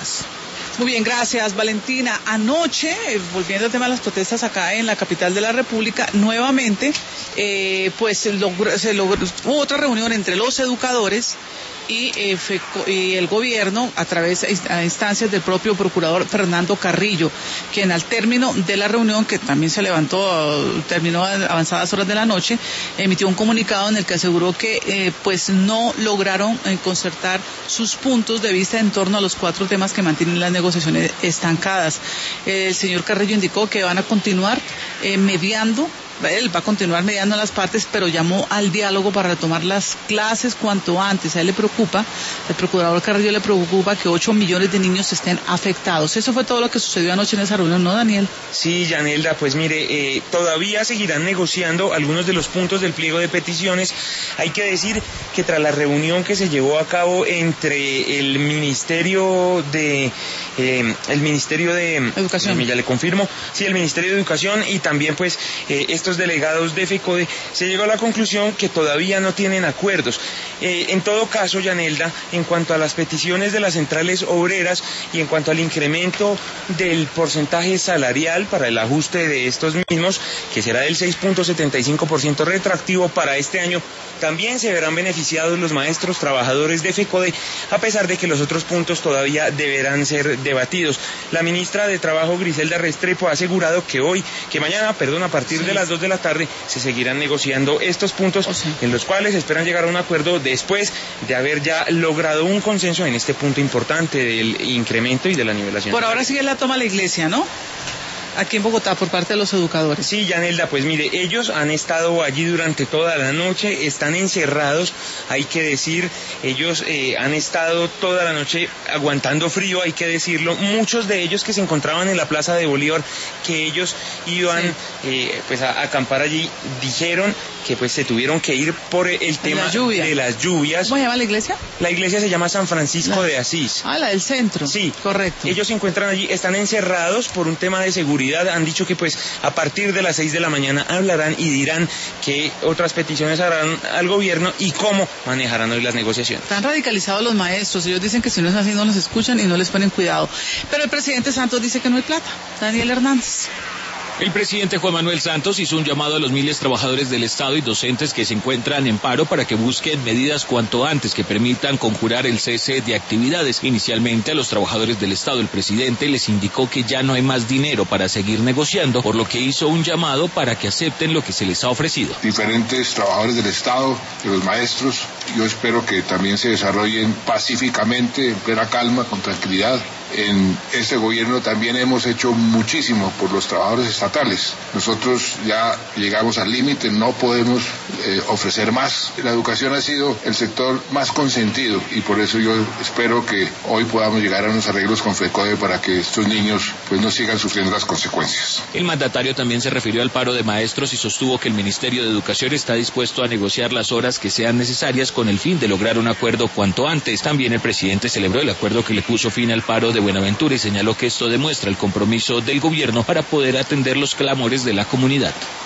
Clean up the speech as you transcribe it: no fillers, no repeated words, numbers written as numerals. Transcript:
más. Muy bien, gracias, Valentina. Anoche, volviendo al tema de las protestas acá en la capital de la República, nuevamente, hubo otra reunión entre los educadores y el gobierno a través a instancias del propio procurador Fernando Carrillo, quien al término de la reunión, que también se terminó a avanzadas horas de la noche, emitió un comunicado en el que aseguró que no lograron concertar sus puntos de vista en torno a los 4 temas que mantienen las negociaciones estancadas. El señor Carrillo indicó que van a continuar mediando. Él va a continuar mediando a las partes, pero llamó al diálogo para retomar las clases cuanto antes. A él le preocupa, el procurador Carrillo le preocupa que 8 millones de niños estén afectados. Eso fue todo lo que sucedió anoche en esa reunión, ¿no, Daniel? Sí, Yanelda, pues mire, todavía seguirán negociando algunos de los puntos del pliego de peticiones. Hay que decir que tras la reunión que se llevó a cabo entre el Ministerio de Educación, ya le confirmo, sí, el Ministerio de Educación y también pues estos delegados de FECODE, se llegó a la conclusión que todavía no tienen acuerdos. En todo caso, Yanelda, en cuanto a las peticiones de las centrales obreras y en cuanto al incremento del porcentaje salarial para el ajuste de estos mismos, que será del 6.75% retroactivo para este año, también se verán beneficiados los maestros trabajadores de FECODE, a pesar de que los otros puntos todavía deberán ser debatidos. La ministra de Trabajo, Griselda Restrepo, ha asegurado que mañana, a partir de las 2 de la tarde, se seguirán negociando estos puntos, en los cuales esperan llegar a un acuerdo después de haber ya logrado un consenso en este punto importante del incremento y de la nivelación. Por ahora sigue la toma la iglesia, ¿no? Aquí en Bogotá, por parte de los educadores. Sí, Yanelda, pues mire, ellos han estado allí durante toda la noche, están encerrados, hay que decir, ellos han estado toda la noche aguantando frío, hay que decirlo. Muchos de ellos que se encontraban en la Plaza de Bolívar, que ellos iban a acampar allí, dijeron que pues se tuvieron que ir por el tema de las lluvias. ¿Cómo se llama la iglesia? La iglesia se llama San Francisco de Asís. Ah, la del centro. Sí, correcto. Ellos se encuentran allí, están encerrados por un tema de seguridad. Han dicho que pues a partir de las 6 de la mañana hablarán y dirán qué otras peticiones harán al gobierno y cómo manejarán hoy las negociaciones. Están radicalizados los maestros, ellos dicen que si no es así no los escuchan y no les ponen cuidado. Pero el presidente Santos dice que no hay plata. Daniel Hernández. El presidente Juan Manuel Santos hizo un llamado a los miles de trabajadores del Estado y docentes que se encuentran en paro para que busquen medidas cuanto antes que permitan conjurar el cese de actividades. Inicialmente a los trabajadores del Estado el presidente les indicó que ya no hay más dinero para seguir negociando, por lo que hizo un llamado para que acepten lo que se les ha ofrecido. Diferentes trabajadores del Estado, de los maestros, yo espero que también se desarrollen pacíficamente, en plena calma, con tranquilidad. En este gobierno también hemos hecho muchísimo por los trabajadores estatales. Nosotros ya llegamos al límite, no podemos ofrecer más. La educación ha sido el sector más consentido y por eso yo espero que hoy podamos llegar a unos arreglos con FECODE para que estos niños pues no sigan sufriendo las consecuencias. El mandatario también se refirió al paro de maestros y sostuvo que el Ministerio de Educación está dispuesto a negociar las horas que sean necesarias con el fin de lograr un acuerdo cuanto antes. También el presidente celebró el acuerdo que le puso fin al paro de Buenaventura y señaló que esto demuestra el compromiso del gobierno para poder atender los clamores de la comunidad.